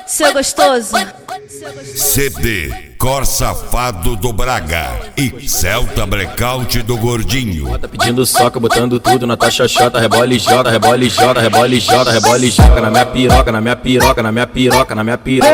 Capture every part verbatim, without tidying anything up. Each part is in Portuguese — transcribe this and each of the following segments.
seu gostoso. C D Cor Safado do Braga e Celta Blackout do Gordinho. Tá pedindo soca, botando tudo na tua xoxota. Rebola e joga, rebola e joga, rebola e joga, rebola e joga. Na minha piroca, na minha piroca, na minha piroca, na minha piroca.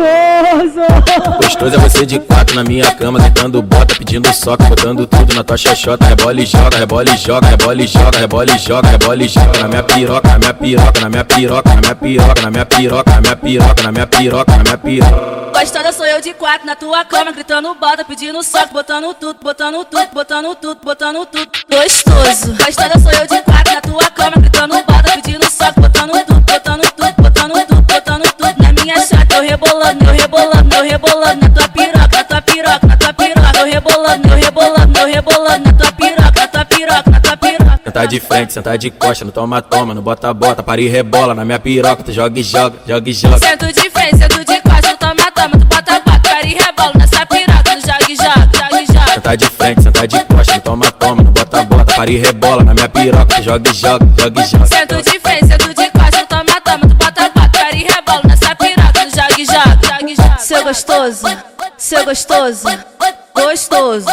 Gostoso! Gostoso é você de quatro na minha cama, gritando bota, pedindo soca, botando tudo na tua xoxota. Rebola e joga, rebola e joga, rebola e joga, rebola e joga, rebola e joga. Na minha piroca, na minha piroca, na minha piroca, na minha piroca, na minha piroca, na minha piroca, na minha piroca, na minha piroca. Gostosa sou eu de quatro na tua cama, gritando bota, pedindo soco, botando tudo, botando tudo, botando tudo, botando tudo. Gostoso. Gostosa sou eu de quatro na tua cama, gritando bota, pedindo soco, botando tudo, botando tudo, botando tudo, botando tudo. Na minha chata eu rebolando, eu rebolando, eu rebolando na tua piroca, na tua piroca, na tua piroca. Eu rebolando, eu rebolando, eu rebolando na tua piroca, na tua piroca, na tua piroca. Sentar de frente, sentar de costa, no toma, toma, no bota, bota, para e rebola. Na minha piroca, tu joga e joga, joga e joga. Sento de frente, sento de costa, no toma, toma, tu bota, bota, para e rebola nessa piroca, no joga e joga, joga e joga. Sentar de frente, sentar de costa, no toma, toma, no bota, bota, para e rebola. Na minha piroca, tu joga e joga, joga e joga. Sento de frente, sento de costa, no toma, toma, tu bota, bota, para e rebola nessa piroca, no joga e joga, joga e joga. Seu gostoso, seu gostoso, gostoso.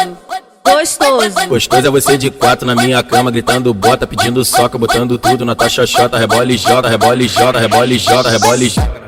Gostoso. Gostoso é você de quatro na minha cama, gritando bota, pedindo soca, botando tudo na tua xoxota. Rebola e joga, rebola e joga, rebola e joga, rebola e joga.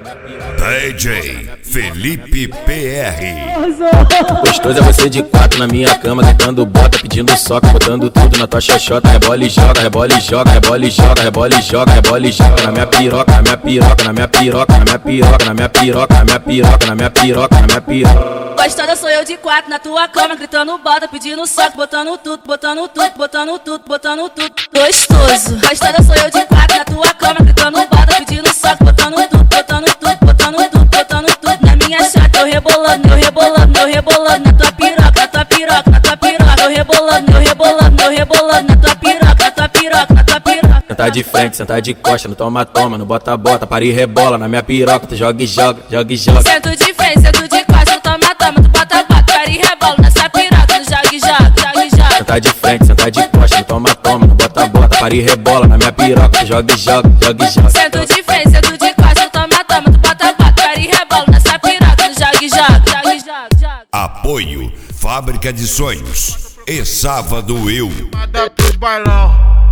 D J Felipe P R. Gostoso é você de quatro na minha cama, gritando bota, pedindo soca, botando tudo na tua xoxota. Rebola e joga, rebola e joga, rebola e joga, rebola e joga, rebola e joga. Na minha piroca, na minha piroca, na minha piroca, na minha piroca, na minha piroca, na minha piroca, na minha piroca, na minha piroca. Gostosa sou eu de quatro na tua cama, gritando bota, pedindo soco, botando tudo, botando tudo, botando tudo, botando tudo. Gostoso. Gostosa sou eu de quatro na tua cama, gritando bota, pedindo soco, botando tudo, botando tudo, botando tudo, botando tudo. Na minha chata eu rebolando, eu rebolando, eu rebolando na tua piroca, na tua piroca, na tua piroca. Eu rebolando, eu rebolando, eu rebolando na tua piroca, na tua piroca, na tua piroca. Sentar de frente, sentar de costa, no toma, toma, no bota, bota, para e rebola. Na minha piroca, tu joga e joga, joga e joga. Sento de frente, sento de costa, no toma, toma, tu bota, bota, para e rebola nessa piroca, no joga e joga, joga e joga. Sentar de frente, sentar de costa, no toma, toma, no bota, bota, para e rebola. Na minha piroca, tu joga e joga, joga e joga. Sento de frente, sento de costa, no toma, toma, tu bota, bota, para e rebola nessa piroca, no joga e joga, joga e joga, joga. Apoio Fábrica de Sonhos e Sábado Eu. Manda pros bailão.